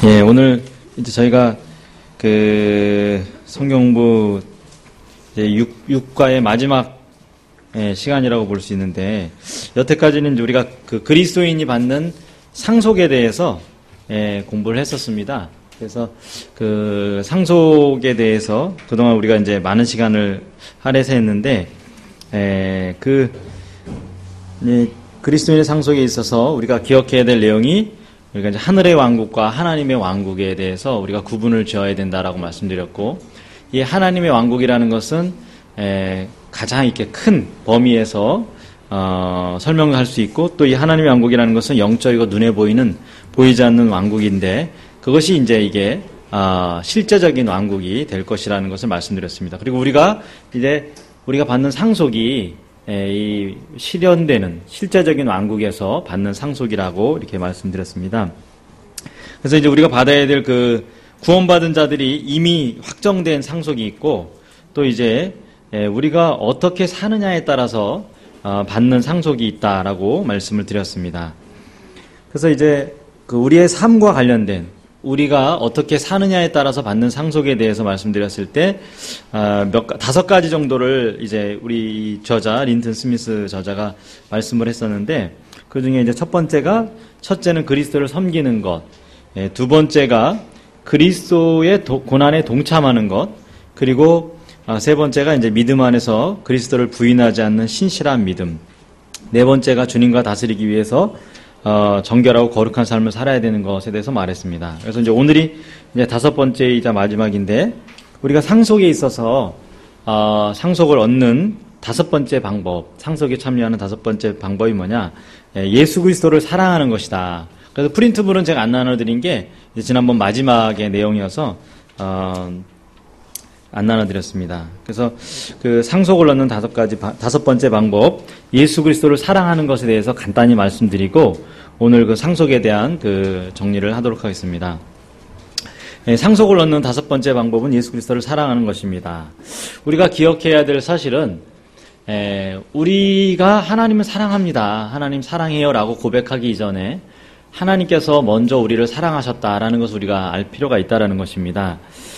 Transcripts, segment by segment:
예, 오늘 이제 저희가 그 성경부 이제 6과의 마지막 시간이라고 볼 수 있는데, 여태까지는 우리가 그 그리스도인이 받는 상속에 대해서 공부를 했었습니다. 그래서 그 상속에 대해서 그동안 우리가 이제 많은 시간을 할애해서 했는데, 그리스도인의 상속에 있어서 우리가 기억해야 될 내용이, 우리가 이제 하늘의 왕국과 하나님의 왕국에 대해서 우리가 구분을 지어야 된다라고 말씀드렸고, 이 하나님의 왕국이라는 것은 가장 이렇게 큰 범위에서 설명할 수 있고, 또 이 하나님의 왕국이라는 것은 영적이고 눈에 보이지 않는 왕국인데, 그것이 이제 이게 실제적인 왕국이 될 것이라는 것을 말씀드렸습니다. 그리고 우리가 받는 상속이 이 실현되는 실제적인 왕국에서 받는 상속이라고 이렇게 말씀드렸습니다. 그래서 이제 우리가 받아야 될 그 구원받은 자들이 이미 확정된 상속이 있고, 또 이제 우리가 어떻게 사느냐에 따라서 받는 상속이 있다라고 말씀을 드렸습니다. 그래서 이제 그 우리의 삶과 관련된, 우리가 어떻게 사느냐에 따라서 받는 상속에 대해서 말씀드렸을 때, 5가지 정도를 이제 우리 저자, 린튼 스미스 저자가 말씀을 했었는데, 그 중에 이제 첫째는 그리스도를 섬기는 것, 두 번째가 그리스도의 고난에 동참하는 것, 그리고 세 번째가 이제 믿음 안에서 그리스도를 부인하지 않는 신실한 믿음, 네 번째가 주님과 다스리기 위해서 정결하고 거룩한 삶을 살아야 되는 것에 대해서 말했습니다. 그래서 이제 오늘이 이제 5번째이자 마지막인데, 우리가 상속에 있어서 상속을 얻는 5번째 방법, 상속에 참여하는 5번째 방법이 뭐냐? 예수 그리스도를 사랑하는 것이다. 그래서 프린트물은 제가 안 나눠드린 게 지난번 마지막의 내용이어서 안 나눠드렸습니다. 그래서 그 상속을 얻는 5번째 방법, 예수 그리스도를 사랑하는 것에 대해서 간단히 말씀드리고, 오늘 그 상속에 대한 그 정리를 하도록 하겠습니다. 상속을 얻는 5번째 방법은 예수 그리스도를 사랑하는 것입니다. 우리가 기억해야 될 사실은, 우리가 하나님을 사랑합니다, 하나님 사랑해요 라고 고백하기 이전에 하나님께서 먼저 우리를 사랑하셨다라는 것을 우리가 알 필요가 있다라는 것입니다.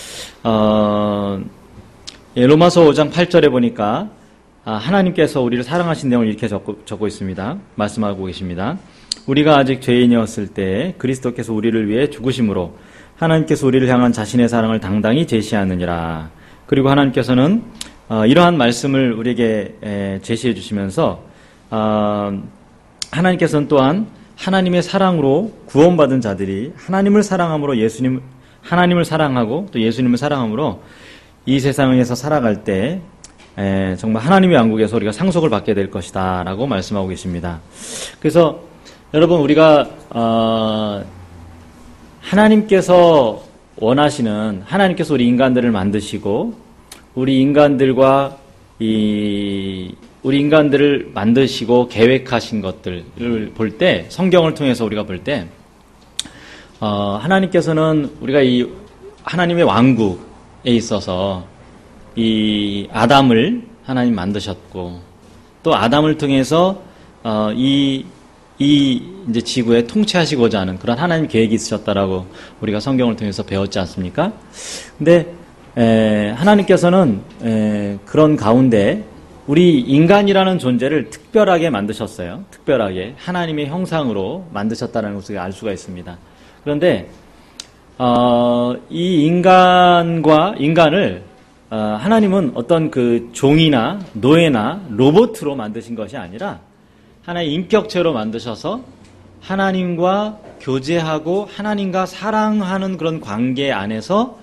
로마서 5장 8절에 보니까 하나님께서 우리를 사랑하신 내용을 이렇게 적고 있습니다. 말씀하고 계십니다. 우리가 아직 죄인이었을 때 그리스도께서 우리를 위해 죽으심으로 하나님께서 우리를 향한 자신의 사랑을 당당히 제시하느니라. 그리고 하나님께서는 이러한 말씀을 우리에게 제시해 주시면서 하나님께서는 또한 하나님의 사랑으로 구원받은 자들이 하나님을 사랑함으로 하나님을 사랑하고 또 예수님을 사랑함으로 이 세상에서 살아갈 때 정말 하나님의 왕국에서 우리가 상속을 받게 될 것이다 라고 말씀하고 계십니다. 그래서 여러분, 우리가 하나님께서 원하시는, 하나님께서 우리 인간들을 만드시고 우리 인간들을 만드시고 계획하신 것들을 볼 때, 성경을 통해서 우리가 볼 때 하나님께서는 우리가 이 하나님의 왕국에 있어서 이 아담을 하나님 만드셨고, 또 아담을 통해서 이제 지구에 통치하시고자 하는 그런 하나님 계획이 있으셨다라고 우리가 성경을 통해서 배웠지 않습니까? 근데 하나님께서는 그런 가운데 우리 인간이라는 존재를 특별하게 만드셨어요. 특별하게 하나님의 형상으로 만드셨다는 것을 알 수가 있습니다. 그런데 이 인간을 하나님은 어떤 그 종이나 노예나 로봇으로 만드신 것이 아니라 하나의 인격체로 만드셔서 하나님과 교제하고 하나님과 사랑하는 그런 관계 안에서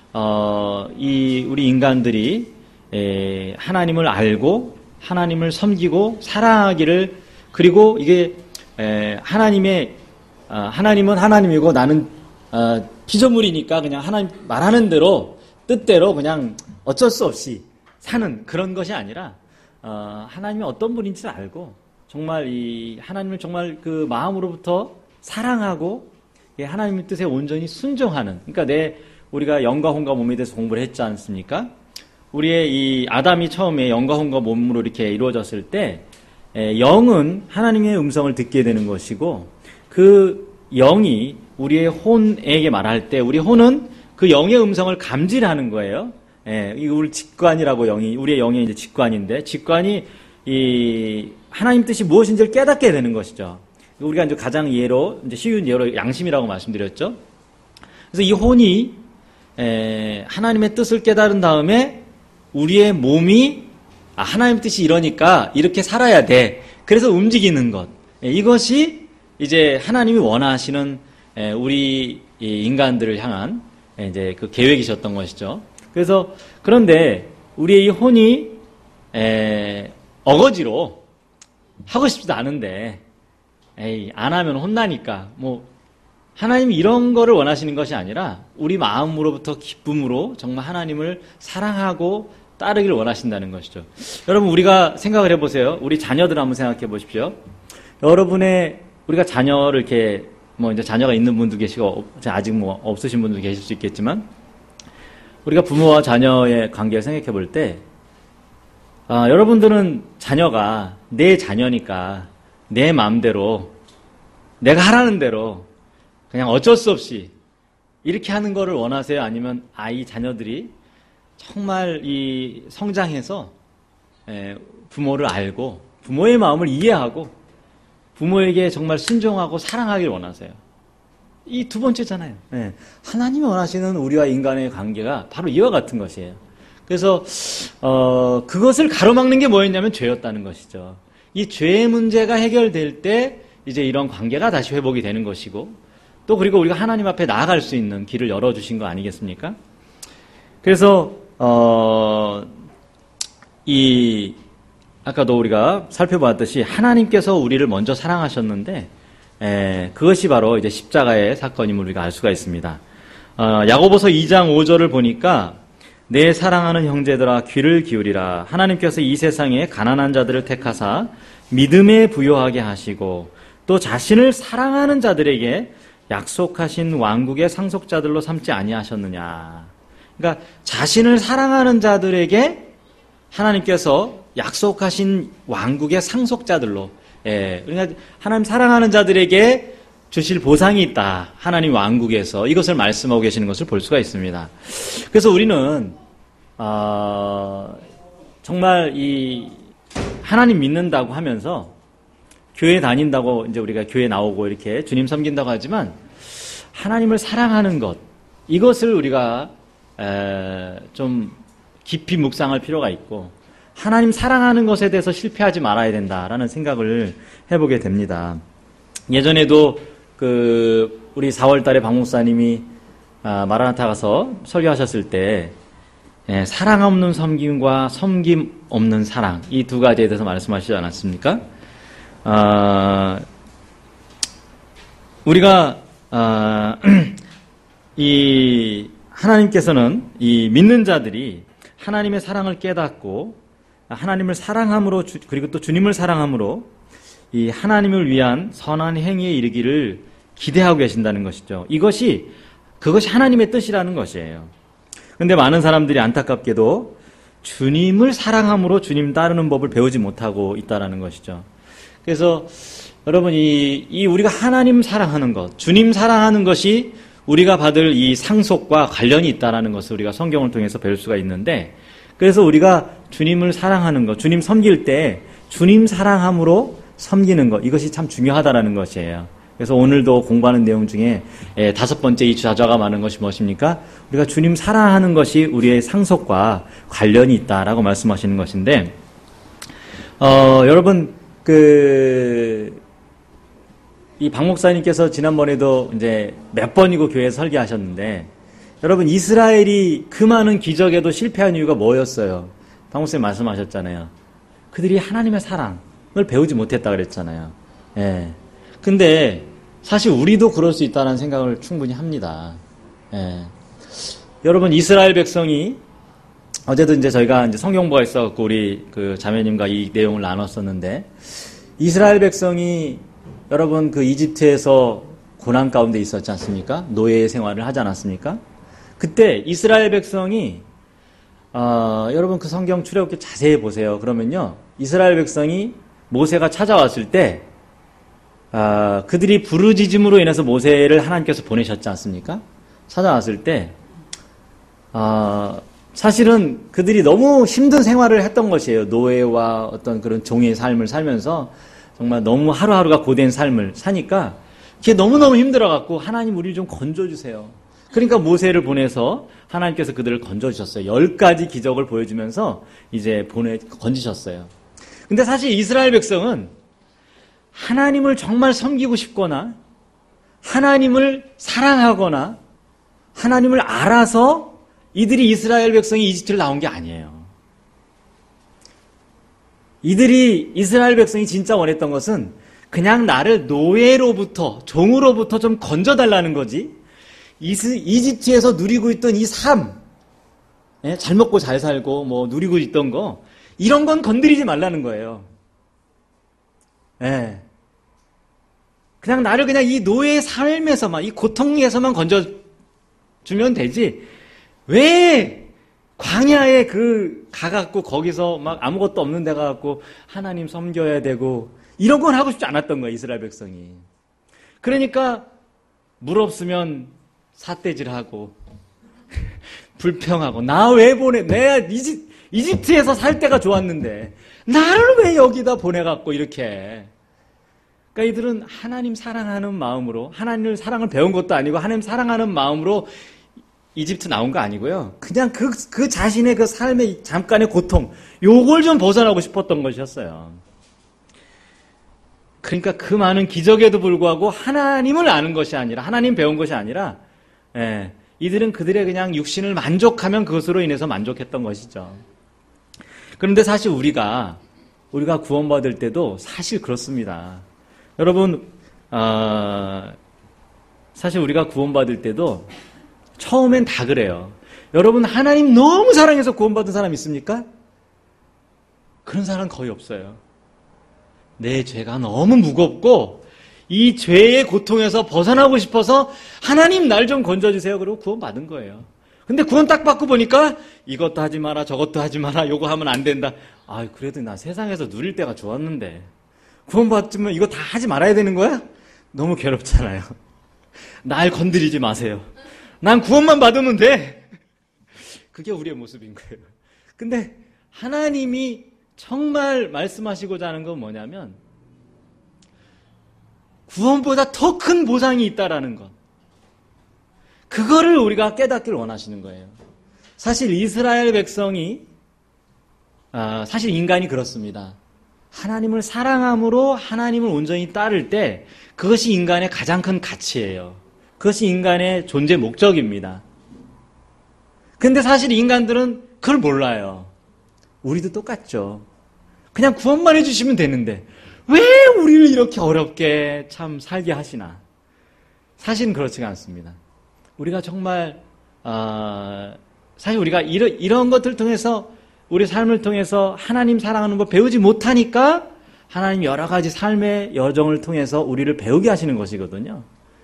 우리 인간들이 하나님을 알고 하나님을 섬기고 사랑하기를, 그리고 이게 하나님은 하나님이고 나는 피조물이니까 그냥 하나님 말하는 대로 뜻대로 그냥 어쩔 수 없이 사는 그런 것이 아니라, 하나님이 어떤 분인지를 알고 정말 이 하나님을 정말 그 마음으로부터 사랑하고 하나님의 뜻에 온전히 순종하는, 그러니까 우리가 영과 혼과 몸에 대해서 공부를 했지 않습니까? 우리의 이 아담이 처음에 영과 혼과 몸으로 이렇게 이루어졌을 때 영은 하나님의 음성을 듣게 되는 것이고, 그 영이 우리의 혼에게 말할 때 우리 혼은 그 영의 음성을 감지하는 거예요. 예, 이거 우리 직관이라고 우리의 영의 이제 직관인데, 직관이 이 하나님 뜻이 무엇인지를 깨닫게 되는 것이죠. 우리가 이제 가장 이제 쉬운 예로 양심이라고 말씀드렸죠. 그래서 이 혼이 하나님의 뜻을 깨달은 다음에 우리의 몸이 하나님의 뜻이 이러니까 이렇게 살아야 돼. 그래서 움직이는 것. 이것이 이제 하나님이 원하시는 우리 인간들을 향한 이제 그 계획이셨던 것이죠. 그래서 그런데 우리의 이 혼이 어거지로 하고 싶지도 않은데 안 하면 혼나니까 하나님이 이런 거를 원하시는 것이 아니라 우리 마음으로부터 기쁨으로 정말 하나님을 사랑하고 따르기를 원하신다는 것이죠. 여러분, 우리가 생각을 해보세요. 우리 자녀들 한번 생각해 보십시오. 우리가 자녀를 이렇게 이제 자녀가 있는 분도 계시고 아직 없으신 분도 계실 수 있겠지만, 우리가 부모와 자녀의 관계를 생각해 볼 때 여러분들은 자녀가 내 자녀니까 내 마음대로 내가 하라는 대로 그냥 어쩔 수 없이 이렇게 하는 거를 원하세요? 아니면 이 자녀들이 정말 이 성장해서 부모를 알고 부모의 마음을 이해하고 부모에게 정말 순종하고 사랑하길 원하세요? 이 두 번째잖아요. 하나님이 원하시는 우리와 인간의 관계가 바로 이와 같은 것이에요. 그래서 그것을 가로막는 게 뭐였냐면 죄였다는 것이죠. 이 죄의 문제가 해결될 때 이제 이런 관계가 다시 회복이 되는 것이고, 또 그리고 우리가 하나님 앞에 나아갈 수 있는 길을 열어주신 거 아니겠습니까? 그래서 아까도 우리가 살펴봤듯이 하나님께서 우리를 먼저 사랑하셨는데 그것이 바로 이제 십자가의 사건임을 우리가 알 수가 있습니다. 야고보서 2장 5절을 보니까 내 사랑하는 형제들아 귀를 기울이라. 하나님께서 이 세상에 가난한 자들을 택하사 믿음에 부요하게 하시고 또 자신을 사랑하는 자들에게 약속하신 왕국의 상속자들로 삼지 아니하셨느냐. 그러니까 자신을 사랑하는 자들에게 하나님께서 약속하신 왕국의 상속자들로, 그러니까 하나님 사랑하는 자들에게 주실 보상이 있다. 하나님 왕국에서 이것을 말씀하고 계시는 것을 볼 수가 있습니다. 그래서 우리는 정말 이 하나님 믿는다고 하면서 교회 다닌다고 이제 우리가 교회 나오고 이렇게 주님 섬긴다고 하지만 하나님을 사랑하는 것, 이것을 우리가 좀 깊이 묵상할 필요가 있고, 하나님 사랑하는 것에 대해서 실패하지 말아야 된다라는 생각을 해보게 됩니다. 예전에도 우리 4월달에 박 목사님이 마라나타 가서 설교하셨을 때 사랑 없는 섬김과 섬김 없는 사랑, 이 두 가지에 대해서 말씀하시지 않았습니까? 우리가 이 하나님께서는 이 믿는 자들이 하나님의 사랑을 깨닫고 하나님을 사랑함으로 그리고 또 주님을 사랑함으로 이 하나님을 위한 선한 행위에 이르기를 기대하고 계신다는 것이죠. 그것이 하나님의 뜻이라는 것이에요. 그런데 많은 사람들이 안타깝게도 주님을 사랑함으로 주님 따르는 법을 배우지 못하고 있다는 것이죠. 그래서 여러분, 우리가 하나님 사랑하는 것, 주님 사랑하는 것이 우리가 받을 이 상속과 관련이 있다는 것을 우리가 성경을 통해서 배울 수가 있는데, 그래서 우리가 주님을 사랑하는 것, 주님 섬길 때 주님 사랑함으로 섬기는 것, 이것이 참 중요하다는 것이에요. 그래서 오늘도 공부하는 내용 중에 5번째 이 좌좌가 많은 것이 무엇입니까? 우리가 주님 사랑하는 것이 우리의 상속과 관련이 있다라고 말씀하시는 것인데, 여러분, 이 박 목사님께서 지난번에도 이제 몇 번이고 교회에 설교하셨는데, 여러분, 이스라엘이 그 많은 기적에도 실패한 이유가 뭐였어요? 박 목사님 말씀하셨잖아요. 그들이 하나님의 사랑을 배우지 못했다 그랬잖아요. 근데 사실 우리도 그럴 수 있다는 생각을 충분히 합니다. 여러분, 이스라엘 백성이 어제도 이제 저희가 이제 성경부가 있어갖고 우리 자매님과 이 내용을 나눴었는데, 이스라엘 백성이 여러분 이집트에서 고난 가운데 있었지 않습니까? 노예 생활을 하지 않았습니까? 그때 이스라엘 백성이 여러분 성경 출애굽기 자세히 보세요. 그러면요, 이스라엘 백성이 모세가 찾아왔을 때 그들이 부르짖음으로 인해서 모세를 하나님께서 보내셨지 않습니까? 찾아왔을 때 사실은 그들이 너무 힘든 생활을 했던 것이에요. 노예와 어떤 그런 종의 삶을 살면서 정말 너무 하루하루가 고된 삶을 사니까 그게 너무너무 힘들어갖고 하나님 우리를 좀 건져주세요. 그러니까 모세를 보내서 하나님께서 그들을 건져주셨어요. 10가지 기적을 보여주면서 이제 건지셨어요. 근데 사실 이스라엘 백성은 하나님을 정말 섬기고 싶거나 하나님을 사랑하거나 하나님을 알아서 이들이 이스라엘 백성이 이집트를 나온 게 아니에요. 이들이 이스라엘 백성이 진짜 원했던 것은 그냥 나를 노예로부터 종으로부터 좀 건져달라는 거지. 이집트에서 누리고 있던 이 삶, 잘 먹고 잘 살고 뭐 누리고 있던 거 이런 건 건드리지 말라는 거예요. 그냥 나를 그냥 이 노예의 삶에서만 이 고통에서만 건져주면 되지. 왜 광야에 가갖고 거기서 막 아무것도 없는 데 가갖고 하나님 섬겨야 되고 이런 건 하고 싶지 않았던 거예요, 이스라엘 백성이. 그러니까 물 없으면 삿대질하고 불평하고 나 왜 보내? 내가 이집트에서 살 때가 좋았는데 나를 왜 여기다 보내갖고 이렇게. 그러니까 이들은 하나님 사랑하는 마음으로 하나님을 사랑을 배운 것도 아니고 하나님 사랑하는 마음으로 이집트 나온 거 아니고요. 그냥 그 자신의 그 삶의 잠깐의 고통 요걸 좀 벗어나고 싶었던 것이었어요. 그러니까 그 많은 기적에도 불구하고 하나님을 아는 것이 아니라 하나님 배운 것이 아니라 이들은 그들의 그냥 육신을 만족하면 그것으로 인해서 만족했던 것이죠. 그런데 사실 우리가 구원받을 때도 사실 그렇습니다. 여러분 사실 우리가 구원받을 때도 처음엔 다 그래요. 여러분 하나님 너무 사랑해서 구원받은 사람 있습니까? 그런 사람 거의 없어요. 내 죄가 너무 무겁고 이 죄의 고통에서 벗어나고 싶어서 하나님 날 좀 건져주세요. 그러고 구원받은 거예요. 근데 구원 딱 받고 보니까 이것도 하지 마라 저것도 하지 마라 요거 하면 안 된다. 그래도 나 세상에서 누릴 때가 좋았는데 구원받으면 이거 다 하지 말아야 되는 거야? 너무 괴롭잖아요. 날 건드리지 마세요. 난 구원만 받으면 돼. 그게 우리의 모습인 거예요. 근데 하나님이 정말 말씀하시고자 하는 건 뭐냐면 구원보다 더 큰 보상이 있다라는 것. 그거를 우리가 깨닫기를 원하시는 거예요. 사실 이스라엘 백성이 사실 인간이 그렇습니다. 하나님을 사랑함으로 하나님을 온전히 따를 때 그것이 인간의 가장 큰 가치예요. 그것이 인간의 존재 목적입니다. 근데 사실 인간들은 그걸 몰라요. 우리도 똑같죠. 그냥 구원만 해주시면 되는데 왜 우리를 이렇게 어렵게 참 살게 하시나. 사실은 그렇지가 않습니다. 우리가 정말 사실 우리가 이런 것들을 통해서 우리 삶을 통해서 하나님 사랑하는 법 배우지 못하니까 하나님 여러 가지 삶의 여정을 통해서 우리를 배우게 하시는 것이거든요.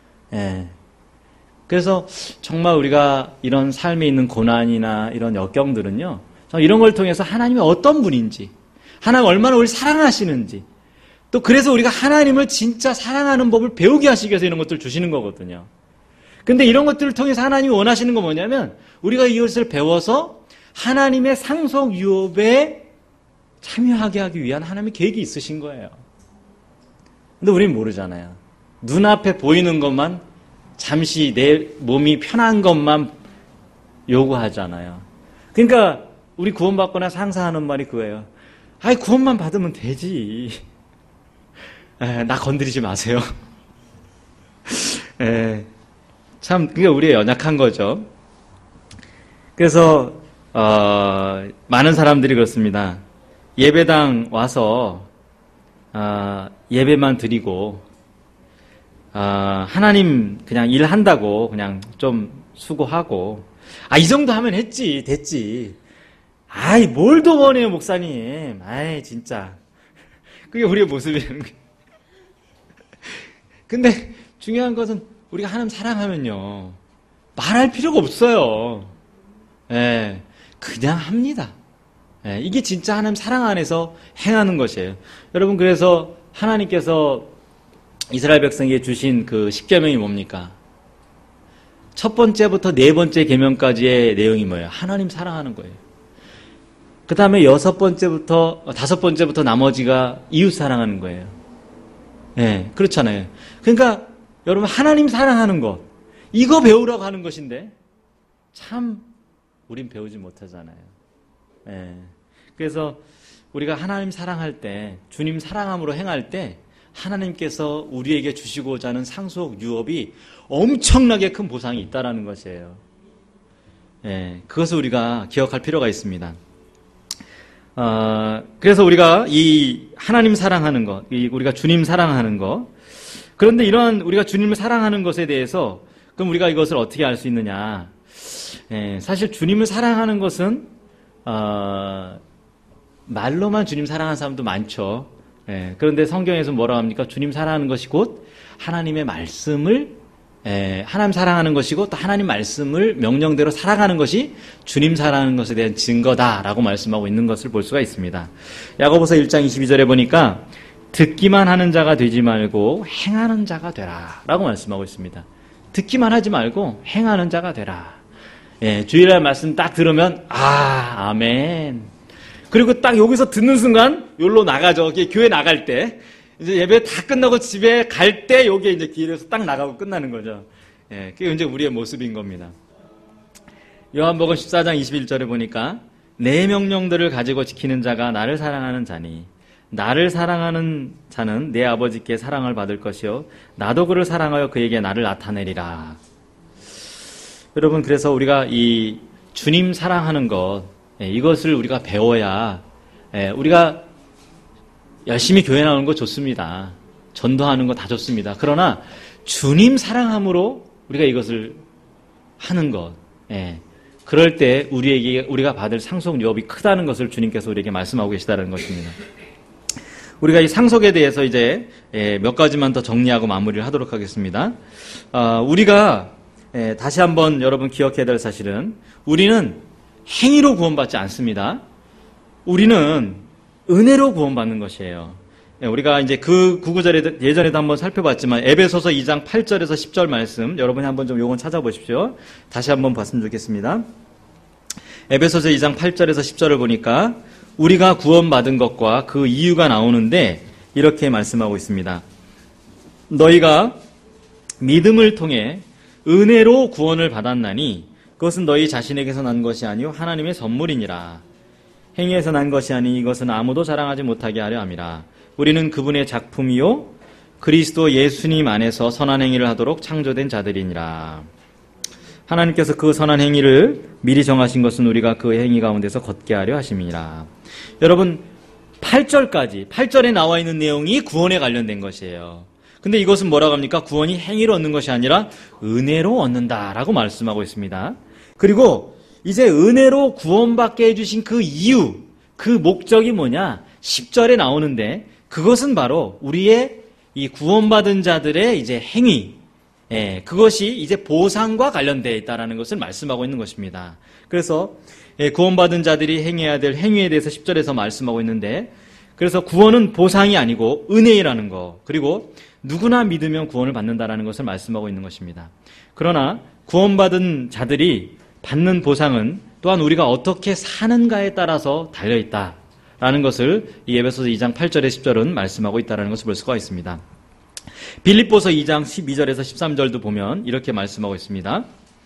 그래서 정말 우리가 이런 삶에 있는 고난이나 이런 역경들은요, 이런 걸 통해서 하나님이 어떤 분인지, 하나님 얼마나 우리를 사랑하시는지, 또 그래서 우리가 하나님을 진짜 사랑하는 법을 배우게 하시기 위해서 이런 것들을 주시는 거거든요. 근데 이런 것들을 통해서 하나님이 원하시는 건 뭐냐면 우리가 이것을 배워서 하나님의 상속 유업에 참여하게 하기 위한 하나님의 계획이 있으신 거예요. 근데 우리는 모르잖아요. 눈앞에 보이는 것만, 잠시 내 몸이 편한 것만 요구하잖아요. 그러니까 우리 구원받고 나서 항상 하는 말이 그거예요. 구원만 받으면 되지. 나 건드리지 마세요. 참 그게 우리의 연약한 거죠. 그래서 많은 사람들이 그렇습니다. 예배당 와서 예배만 드리고 하나님 그냥 일한다고 그냥 좀 수고하고 이 정도 하면 됐지. 뭘 더 원해요 목사님. 진짜 그게 우리의 모습이라는 거예요. 근데 중요한 것은 우리가 하나님 사랑하면요 말할 필요가 없어요. 그냥 합니다. 이게 진짜 하나님 사랑 안에서 행하는 것이에요. 여러분, 그래서 하나님께서 이스라엘 백성에게 주신 그 10계명이 뭡니까? 첫 번째부터 네 번째 계명까지의 내용이 뭐예요? 하나님 사랑하는 거예요. 그 다음에 다섯 번째부터 나머지가 이웃 사랑하는 거예요. 네, 그렇잖아요. 그러니까 여러분 하나님 사랑하는 것, 이거 배우라고 하는 것인데 참 우린 배우지 못하잖아요. 네. 그래서 우리가 하나님 사랑할 때, 주님 사랑함으로 행할 때 하나님께서 우리에게 주시고자 하는 상속 유업이 엄청나게 큰 보상이 있다는 것이에요. 네, 그것을 우리가 기억할 필요가 있습니다. 그래서 우리가 이 하나님 사랑하는 것, 우리가 주님 사랑하는 것, 그런데 이러한 우리가 주님을 사랑하는 것에 대해서 그럼 우리가 이것을 어떻게 알 수 있느냐? 사실 주님을 사랑하는 것은 말로만 주님 사랑하는 사람도 많죠. 그런데 성경에서 뭐라고 합니까? 주님 사랑하는 것이 곧 하나님의 말씀을 하나님 사랑하는 것이고 또 하나님 말씀을 명령대로 살아가는 것이 주님 사랑하는 것에 대한 증거다라고 말씀하고 있는 것을 볼 수가 있습니다. 야고보서 1장 22절에 보니까 듣기만 하는 자가 되지 말고 행하는 자가 되라 라고 말씀하고 있습니다. 듣기만 하지 말고 행하는 자가 되라. 주일날 말씀 딱 들으면 아멘. 그리고 딱 여기서 듣는 순간 여기로 나가죠. 교회 나갈 때 이제 예배 다 끝나고 집에 갈 때 여기에 이제 길에서 딱 나가고 끝나는 거죠. 그게 이제 우리의 모습인 겁니다. 요한복음 14장 21절에 보니까 내 명령들을 가지고 지키는 자가 나를 사랑하는 자니 나를 사랑하는 자는 내 아버지께 사랑을 받을 것이요 나도 그를 사랑하여 그에게 나를 나타내리라. 여러분, 그래서 우리가 이 주님 사랑하는 것, 이것을 우리가 배워야 우리가 열심히 교회 나오는 거 좋습니다. 전도하는 거 다 좋습니다. 그러나 주님 사랑함으로 우리가 이것을 하는 것, 그럴 때 우리가 받을 상속 유업이 크다는 것을 주님께서 우리에게 말씀하고 계시다는 것입니다. 우리가 이 상속에 대해서 이제 몇 가지만 더 정리하고 마무리를 하도록 하겠습니다. 우리가 다시 한번 여러분 기억해야 될 사실은 우리는 행위로 구원받지 않습니다. 우리는 은혜로 구원받는 것이에요. 우리가 이제 그 구구절에 예전에도 한번 살펴봤지만 에베소서 2장 8절에서 10절 말씀 여러분이 한번 좀 요건 찾아보십시오. 다시 한번 봤으면 좋겠습니다. 에베소서 2장 8절에서 10절을 보니까 우리가 구원받은 것과 그 이유가 나오는데 이렇게 말씀하고 있습니다. 너희가 믿음을 통해 은혜로 구원을 받았나니 그것은 너희 자신에게서 난 것이 아니요 하나님의 선물이니라. 행위에서 난 것이 아니 이것은 아무도 자랑하지 못하게 하려 함이라. 우리는 그분의 작품이요 그리스도 예수님 안에서 선한 행위를 하도록 창조된 자들이니라. 하나님께서 그 선한 행위를 미리 정하신 것은 우리가 그 행위 가운데서 걷게 하려 하심이니라. 여러분 8절에 나와 있는 내용이 구원에 관련된 것이에요. 근데 이것은 뭐라고 합니까? 구원이 행위로 얻는 것이 아니라 은혜로 얻는다라고 말씀하고 있습니다. 그리고 이제 은혜로 구원받게 해주신 그 이유, 그 목적이 뭐냐? 10절에 나오는데 그것은 바로 우리의 이 구원받은 자들의 이제 행위, 그것이 이제 보상과 관련되어 있다는 것을 말씀하고 있는 것입니다. 그래서 구원받은 자들이 행해야 될 행위에 대해서 10절에서 말씀하고 있는데 그래서 구원은 보상이 아니고 은혜라는 거, 그리고 누구나 믿으면 구원을 받는다라는 것을 말씀하고 있는 것입니다. 그러나 구원받은 자들이 받는 보상은 또한 우리가 어떻게 사는가에 따라서 달려있다라는 것을 이 에베소서 2장 8절에 10절은 말씀하고 있다는 것을 볼 수가 있습니다. 빌립보서 2장 12절에서 13절도 보면 이렇게 말씀하고 있습니다.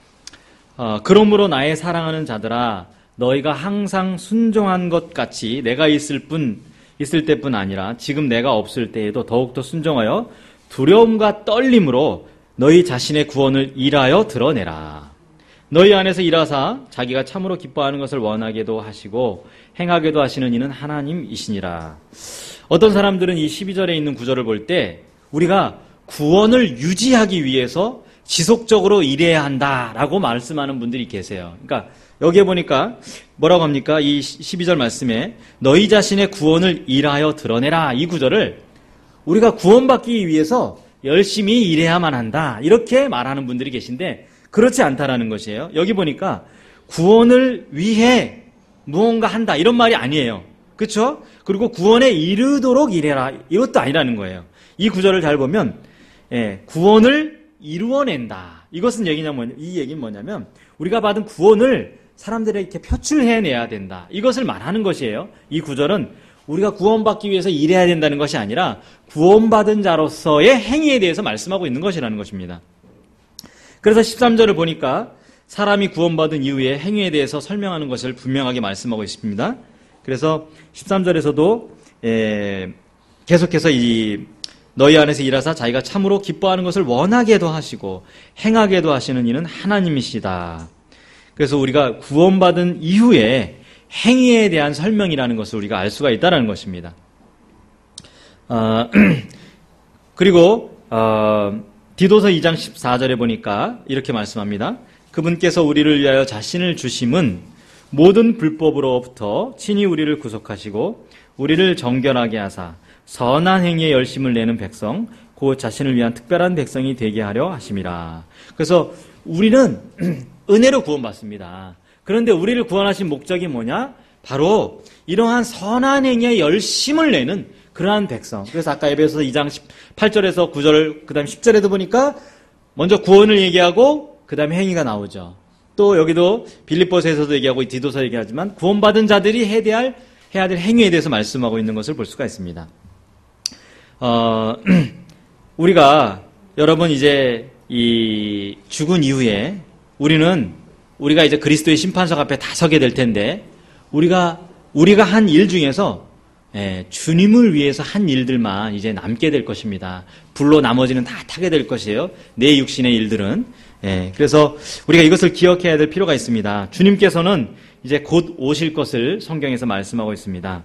그러므로 나의 사랑하는 자들아 너희가 항상 순종한 것 같이 내가 있을 때뿐 아니라 지금 내가 없을 때에도 더욱더 순종하여 두려움과 떨림으로 너희 자신의 구원을 일하여 드러내라. 너희 안에서 일하사 자기가 참으로 기뻐하는 것을 원하게도 하시고 행하게도 하시는 이는 하나님이시니라. 어떤 사람들은 이 12절에 있는 구절을 볼 때 우리가 구원을 유지하기 위해서 지속적으로 일해야 한다라고 말씀하는 분들이 계세요. 그러니까 여기에 보니까 뭐라고 합니까? 이 12절 말씀에 너희 자신의 구원을 일하여 드러내라, 이 구절을 우리가 구원받기 위해서 열심히 일해야만 한다 이렇게 말하는 분들이 계신데 그렇지 않다라는 것이에요. 여기 보니까 구원을 위해 무언가 한다 이런 말이 아니에요. 그렇죠? 그리고 구원에 이르도록 일해라 이것도 아니라는 거예요. 이 구절을 잘 보면 구원을 이루어낸다. 이 얘기는 뭐냐면 우리가 받은 구원을 사람들에게 표출해내야 된다. 이것을 말하는 것이에요. 이 구절은 우리가 구원받기 위해서 일해야 된다는 것이 아니라 구원받은 자로서의 행위에 대해서 말씀하고 있는 것이라는 것입니다. 그래서 13절을 보니까 사람이 구원받은 이후에 행위에 대해서 설명하는 것을 분명하게 말씀하고 있습니다. 그래서 13절에서도 계속해서 너희 안에서 일하사 자기가 참으로 기뻐하는 것을 원하게도 하시고 행하게도 하시는 이는 하나님이시다. 그래서 우리가 구원받은 이후에 행위에 대한 설명이라는 것을 우리가 알 수가 있다는 것입니다. 그리고 디도서 2장 14절에 보니까 이렇게 말씀합니다. 그분께서 우리를 위하여 자신을 주심은 모든 불법으로부터 친히 우리를 구속하시고 우리를 정결하게 하사 선한 행위에 열심을 내는 백성 곧 자신을 위한 특별한 백성이 되게 하려 하심이라. 그래서 우리는 은혜로 구원받습니다. 그런데 우리를 구원하신 목적이 뭐냐? 바로 이러한 선한 행위에 열심을 내는 그러한 백성. 그래서 아까 에베소서 2장 8절에서 9절 그 다음에 10절에도 보니까 먼저 구원을 얘기하고 그 다음에 행위가 나오죠. 또 여기도 빌립보서에서도 얘기하고 디도서 얘기하지만 구원받은 자들이 해야 될 행위에 대해서 말씀하고 있는 것을 볼 수가 있습니다. 우리가 여러분 이제 이 죽은 이후에 우리가 이제 그리스도의 심판석 앞에 다 서게 될 텐데 우리가 한 일 중에서 주님을 위해서 한 일들만 이제 남게 될 것입니다. 불로 나머지는 다 타게 될 것이에요. 내 육신의 일들은. 그래서 우리가 이것을 기억해야 될 필요가 있습니다. 주님께서는 이제 곧 오실 것을 성경에서 말씀하고 있습니다.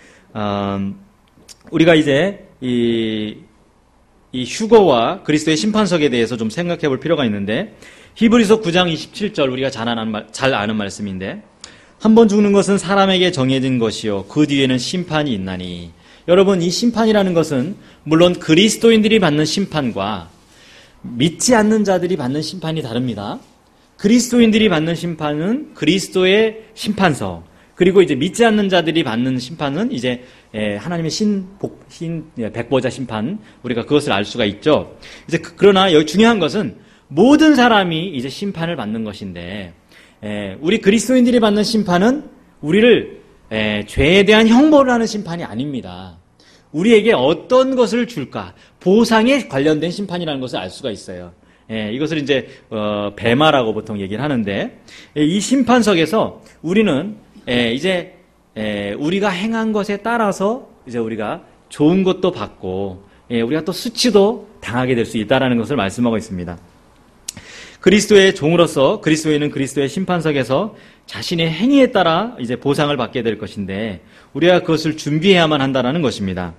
우리가 이제 이 휴거와 그리스도의 심판석에 대해서 좀 생각해 볼 필요가 있는데 히브리서 9장 27절 우리가 잘 아는 말씀인데 한 번 죽는 것은 사람에게 정해진 것이요 그 뒤에는 심판이 있나니. 여러분 이 심판이라는 것은 물론 그리스도인들이 받는 심판과 믿지 않는 자들이 받는 심판이 다릅니다. 그리스도인들이 받는 심판은 그리스도의 심판서, 그리고 이제 믿지 않는 자들이 받는 심판은 이제 하나님의 백보자 심판, 우리가 그것을 알 수가 있죠. 이제 그러나 여기 중요한 것은 모든 사람이 이제 심판을 받는 것인데 우리 그리스도인들이 받는 심판은 우리를 죄에 대한 형벌을 하는 심판이 아닙니다. 우리에게 어떤 것을 줄까? 보상에 관련된 심판이라는 것을 알 수가 있어요. 이것을 이제 베마라고 보통 얘기를 하는데 이 심판석에서 우리는 이제 우리가 행한 것에 따라서 이제 우리가 좋은 것도 받고 우리가 또 수치도 당하게 될 수 있다라는 것을 말씀하고 있습니다. 그리스도의 종으로서 그리스도인은 그리스도의 심판석에서 자신의 행위에 따라 이제 보상을 받게 될 것인데 우리가 그것을 준비해야만 한다는 것입니다.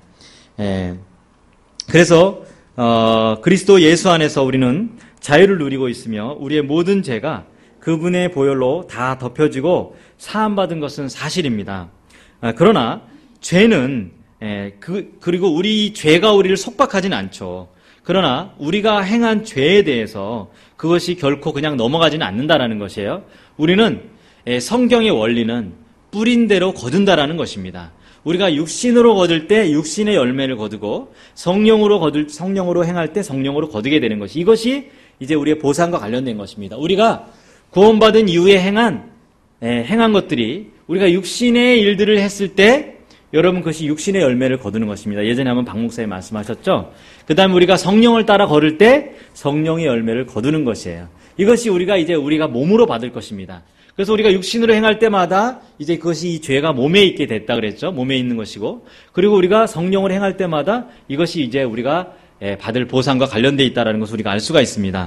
그래서 그리스도 예수 안에서 우리는 자유를 누리고 있으며 우리의 모든 죄가 그분의 보혈로 다 덮여지고 사함받은 것은 사실입니다. 그러나 죄는 그리고 우리 죄가 우리를 속박하지는 않죠. 그러나 우리가 행한 죄에 대해서 그것이 결코 그냥 넘어가지는 않는다라는 것이에요. 우리는 성경의 원리는 뿌린 대로 거둔다라는 것입니다. 우리가 육신으로 거둘 때 육신의 열매를 거두고 성령으로 행할 때 성령으로 거두게 되는 것이 이것이 이제 우리의 보상과 관련된 것입니다. 우리가 구원받은 이후에 행한 것들이 우리가 육신의 일들을 했을 때 여러분 그것이 육신의 열매를 거두는 것입니다. 예전에 한번 박 목사님 말씀하셨죠. 그 다음에 우리가 성령을 따라 걸을 때 성령의 열매를 거두는 것이에요. 이것이 우리가 몸으로 받을 것입니다. 그래서 우리가 육신으로 행할 때마다 이제 그것이 이 죄가 몸에 있게 됐다 그랬죠. 몸에 있는 것이고, 그리고 우리가 성령을 행할 때마다 이것이 이제 우리가 받을 보상과 관련되어 있다는 것을 우리가 알 수가 있습니다.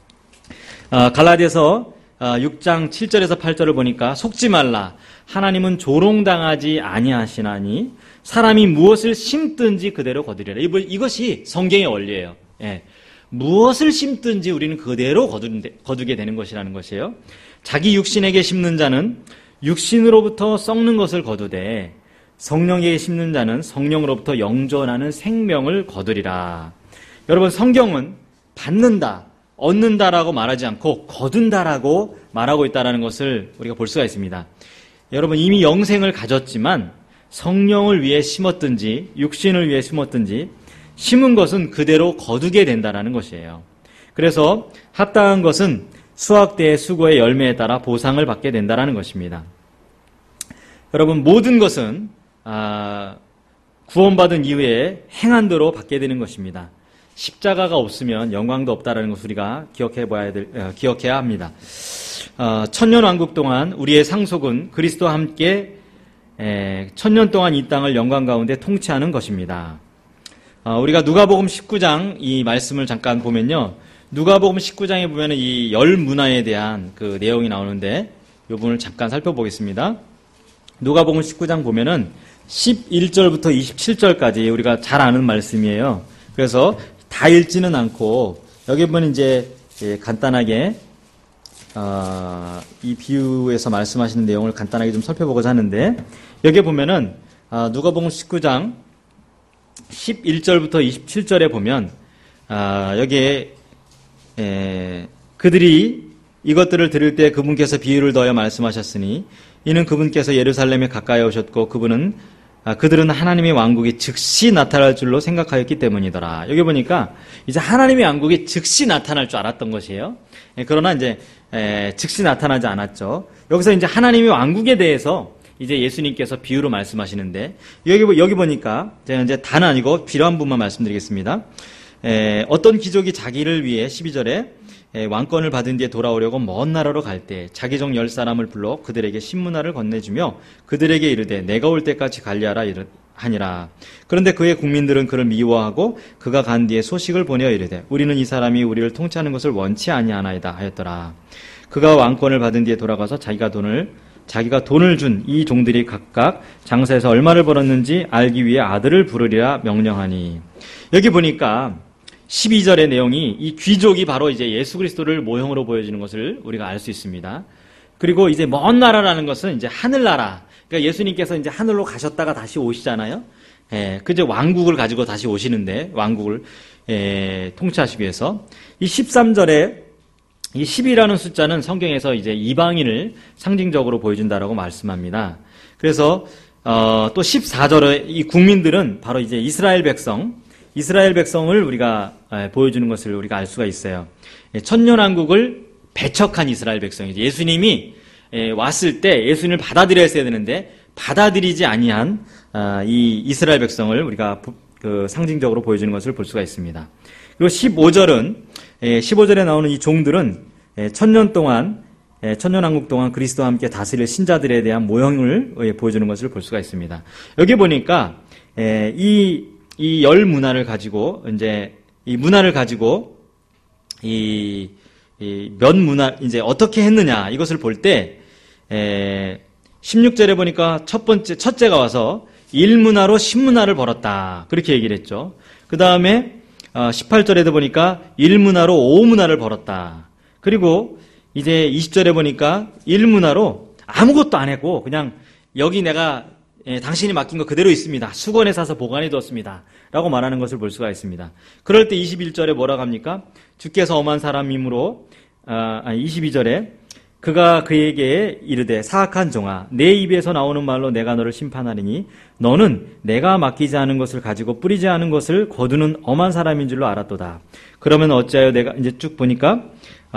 갈라디아서 6장 7절에서 8절을 보니까 속지 말라. 하나님은 조롱당하지 아니하시나니 사람이 무엇을 심든지 그대로 거두리라. 이것이 성경의 원리예요. 무엇을 심든지 우리는 그대로 거두게 되는 것이라는 것이에요. 자기 육신에게 심는 자는 육신으로부터 썩는 것을 거두되 성령에게 심는 자는 성령으로부터 영존하는 생명을 거두리라. 여러분 성경은 받는다, 얻는다라고 말하지 않고 거둔다라고 말하고 있다는 것을 우리가 볼 수가 있습니다. 여러분 이미 영생을 가졌지만 성령을 위해 심었든지 육신을 위해 심었든지 심은 것은 그대로 거두게 된다는 것이에요. 그래서 합당한 것은 수확대의 수고의 열매에 따라 보상을 받게 된다는 것입니다. 여러분, 모든 것은 구원받은 이후에 행한대로 받게 되는 것입니다. 십자가가 없으면 영광도 없다는 것을 우리가 기억해야 합니다. 천년왕국 동안 우리의 상속은 그리스도와 함께 천년 동안 이 땅을 영광 가운데 통치하는 것입니다. 우리가 누가복음 19장 이 말씀을 잠깐 보면요, 누가복음 19장에 보면은 이 열 문화에 대한 그 내용이 나오는데 이 부분을 잠깐 살펴보겠습니다. 누가복음 19장 보면은 11절부터 27절까지 우리가 잘 아는 말씀이에요. 그래서 다 읽지는 않고 여기 보면 이제 간단하게 이 비유에서 말씀하시는 내용을 간단하게 좀 살펴보고자 하는데, 여기 보면은 누가복음 19장 11절부터 27절에 보면 여기에 그들이 이것들을 들을 때 그분께서 비유를 더하여 말씀하셨으니 이는 그분께서 예루살렘에 가까이 오셨고 그들은 하나님의 왕국이 즉시 나타날 줄로 생각하였기 때문이더라. 여기 보니까 이제 하나님의 왕국이 즉시 나타날 줄 알았던 것이에요. 그러나 이제 즉시 나타나지 않았죠. 여기서 이제 하나님의 왕국에 대해서 이제 예수님께서 비유로 말씀하시는데, 여기 보니까 제가 이제 다는 아니고 필요한 부분만 말씀드리겠습니다. 어떤 귀족이 자기를 위해 12절에 왕권을 받은 뒤에 돌아오려고 먼 나라로 갈 때 자기 종 10사람을 불러 그들에게 신문화를 건네주며 그들에게 이르되 내가 올 때까지 관리하라 하니라. 그런데 그의 국민들은 그를 미워하고 그가 간 뒤에 소식을 보내어 이르되 우리는 이 사람이 우리를 통치하는 것을 원치 아니하나이다 하였더라. 그가 왕권을 받은 뒤에 돌아가서 자기가 돈을 준 이 종들이 각각 장사에서 얼마를 벌었는지 알기 위해 아들을 부르리라 명령하니. 여기 보니까 12절의 내용이 이 귀족이 바로 이제 예수 그리스도를 모형으로 보여주는 것을 우리가 알 수 있습니다. 그리고 이제 먼 나라라는 것은 이제 하늘나라. 그러니까 예수님께서 이제 하늘로 가셨다가 다시 오시잖아요. 그제 왕국을 가지고 다시 오시는데, 왕국을 통치하시기 위해서. 이 13절에 이 10이라는 숫자는 성경에서 이제 이방인을 상징적으로 보여준다라고 말씀합니다. 그래서 또 14절에 이 국민들은 바로 이제 이스라엘 백성을 우리가 보여주는 것을 우리가 알 수가 있어요. 천년왕국을 배척한 이스라엘 백성이죠. 예수님이 왔을 때 예수님을 받아들였어야 되는데 받아들이지 아니한 이 이스라엘 백성을 우리가 상징적으로 보여주는 것을 볼 수가 있습니다. 그리고 15절에 나오는 이 종들은 천년왕국 동안 그리스도와 함께 다스릴 신자들에 대한 모형을 보여주는 것을 볼 수가 있습니다. 여기 보니까 이 열 문화를 가지고 이제 이 문화를 가지고 이 몇 문화 이제 어떻게 했느냐 이것을 볼 때 16절에 보니까 첫째가 와서 1문화로 10문화를 벌었다 그렇게 얘기를 했죠. 그 다음에 18절에도 보니까 1문화로 5문화를 벌었다. 그리고 이제 20절에 보니까 1문화로 아무것도 안 했고 그냥 여기 내가 당신이 맡긴 거 그대로 있습니다. 수건에 싸서 보관해 두었습니다. 라고 말하는 것을 볼 수가 있습니다. 그럴 때 21절에 뭐라고 합니까? 주께서 엄한 사람이므로 22절에 그가 그에게 이르되 사악한 종아 내 입에서 나오는 말로 내가 너를 심판하리니 너는 내가 맡기지 않은 것을 가지고 뿌리지 않은 것을 거두는 엄한 사람인 줄로 알았도다. 그러면 어찌하여 내가 이제 쭉 보니까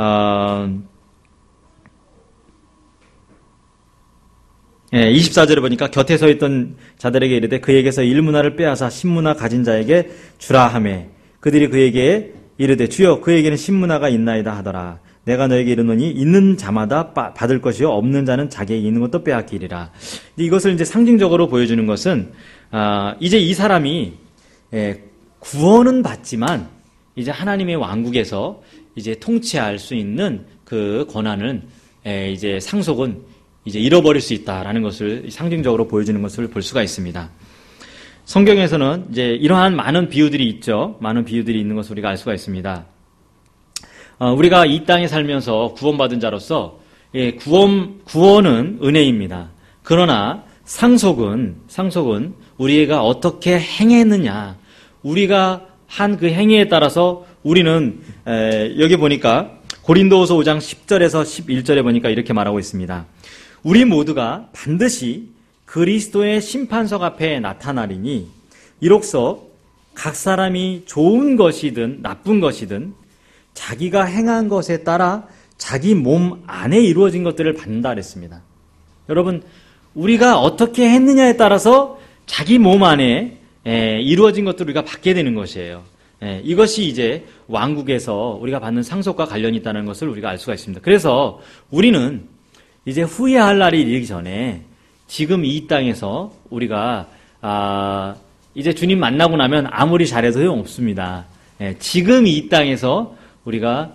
24절에 보니까 곁에 서 있던 자들에게 이르되 그에게서 1문화를 빼앗아 10문화 가진 자에게 주라 하매 그들이 그에게 이르되 주여 그에게는 10문화가 있나이다 하더라. 내가 너에게 이르노니 있는 자마다 받을 것이요 없는 자는 자기에게 있는 것도 빼앗기리라. 이것을 이제 상징적으로 보여주는 것은 이제 이 사람이 구원은 받지만 이제 하나님의 왕국에서 이제 통치할 수 있는 그 권한은 이제 상속은 이제 잃어버릴 수 있다라는 것을 상징적으로 보여주는 것을 볼 수가 있습니다. 성경에서는 이제 이러한 많은 비유들이 있죠. 많은 비유들이 있는 것을 우리가 알 수가 있습니다. 우리가 이 땅에 살면서 구원받은 자로서 구원은 은혜입니다. 그러나 상속은 우리가 어떻게 행했느냐, 우리가 한 그 행위에 따라서 우리는 여기 보니까 고린도후서 5장 10절에서 11절에 보니까 이렇게 말하고 있습니다. 우리 모두가 반드시 그리스도의 심판석 앞에 나타나리니 이로써 각 사람이 좋은 것이든 나쁜 것이든 자기가 행한 것에 따라 자기 몸 안에 이루어진 것들을 받는다 그랬습니다. 여러분, 우리가 어떻게 했느냐에 따라서 자기 몸 안에 이루어진 것들을 우리가 받게 되는 것이에요. 이것이 이제 왕국에서 우리가 받는 상속과 관련이 있다는 것을 우리가 알 수가 있습니다. 그래서 우리는 이제 후회할 날이 이르기 전에 지금 이 땅에서 우리가 이제 주님 만나고 나면 아무리 잘해도 소용없습니다. 지금 이 땅에서 우리가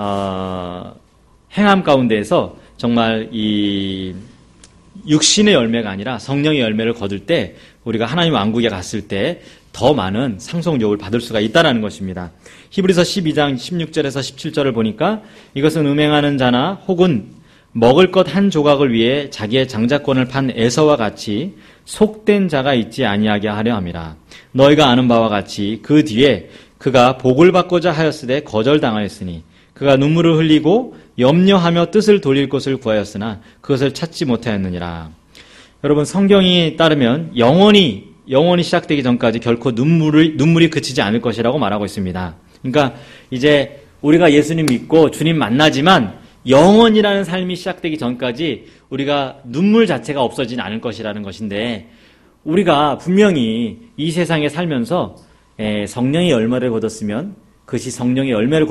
행함 가운데에서 정말 이 육신의 열매가 아니라 성령의 열매를 거둘 때 우리가 하나님 왕국에 갔을 때 더 많은 상속욕을 받을 수가 있다는 것입니다. 히브리서 12장 16절에서 17절을 보니까 이것은 음행하는 자나 혹은 먹을 것 한 조각을 위해 자기의 장자권을 판 에서와 같이 속된 자가 있지 아니하게 하려 함이라. 너희가 아는 바와 같이 그 뒤에 그가 복을 받고자 하였으되 거절당하였으니 그가 눈물을 흘리고 염려하며 뜻을 돌릴 곳을 구하였으나 그것을 찾지 못하였느니라. 여러분, 성경이 따르면 영원히 시작되기 전까지 결코 눈물이 그치지 않을 것이라고 말하고 있습니다. 그러니까 이제 우리가 예수님 믿고 주님 만나지만 영원이라는 삶이 시작되기 전까지 우리가 눈물 자체가 없어지지 않을 것이라는 것인데, 우리가 분명히 이 세상에 살면서 성령의 열매를 거뒀으면 그것이 성령의 열매를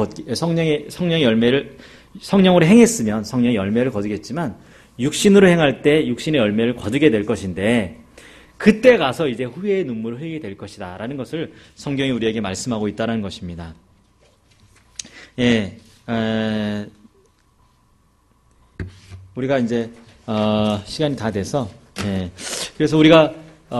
성령으로 행했으면 성령의 열매를 거두겠지만, 육신으로 행할 때 육신의 열매를 거두게 될 것인데, 그때 가서 이제 후회의 눈물을 흘리게 될 것이다 라는 것을 성경이 우리에게 말씀하고 있다는 것입니다. 우리가 이제 시간이 다 돼서 그래서 우리가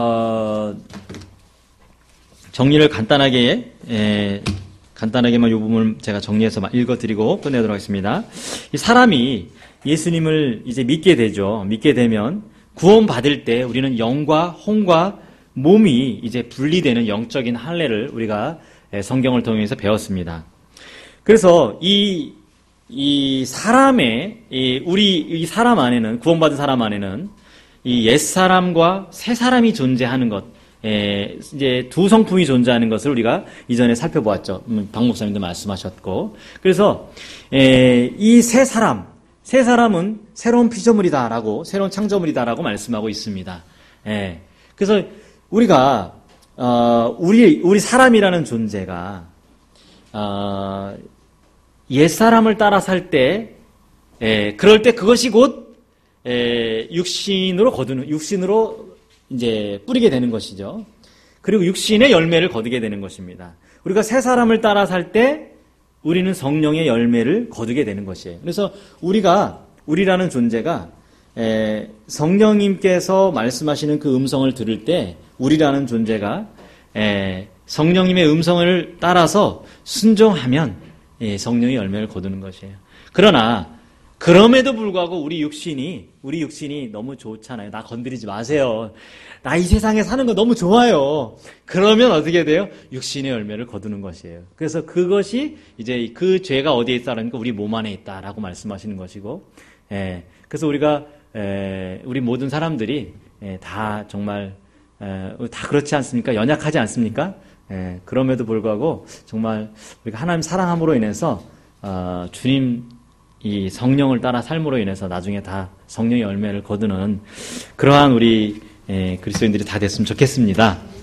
정리를 간단하게만 이 부분을 제가 정리해서 읽어드리고 끝내도록 하겠습니다. 이 사람이 예수님을 이제 믿게 되죠. 믿게 되면 구원받을 때 우리는 영과 혼과 몸이 이제 분리되는 영적인 할례를 우리가 성경을 통해서 배웠습니다. 그래서 이 사람의 이 사람 안에는, 구원받은 사람 안에는 이 옛사람과 새사람이 존재하는 것, 이제 두 성품이 존재하는 것을 우리가 이전에 살펴보았죠. 박 목사님도 말씀하셨고. 그래서 이 새사람은 새로운 피조물이다라고, 새로운 창조물이다라고 말씀하고 있습니다. 그래서 우리가 우리 사람이라는 존재가 옛사람을 따라 살 때, 그럴 때 그것이 곧 육신으로 이제 뿌리게 되는 것이죠. 그리고 육신의 열매를 거두게 되는 것입니다. 우리가 새 사람을 따라 살 때 우리는 성령의 열매를 거두게 되는 것이에요. 그래서 우리라는 존재가 성령님께서 말씀하시는 그 음성을 들을 때 우리라는 존재가 성령님의 음성을 따라서 순종하면 성령의 열매를 거두는 것이에요. 그러나 그럼에도 불구하고 우리 육신이 너무 좋잖아요. 나 건드리지 마세요. 나 이 세상에 사는 거 너무 좋아요. 그러면 어떻게 돼요? 육신의 열매를 거두는 것이에요. 그래서 그것이 이제 그 죄가 어디에 있다라니까 우리 몸 안에 있다라고 말씀하시는 것이고, 그래서 우리가 우리 모든 사람들이 다 정말 다 그렇지 않습니까? 연약하지 않습니까? 그럼에도 불구하고 정말 우리가 하나님 사랑함으로 인해서 주님 이 성령을 따라 삶으로 인해서 나중에 다 성령의 열매를 거두는 그러한 우리 그리스도인들이 다 됐으면 좋겠습니다.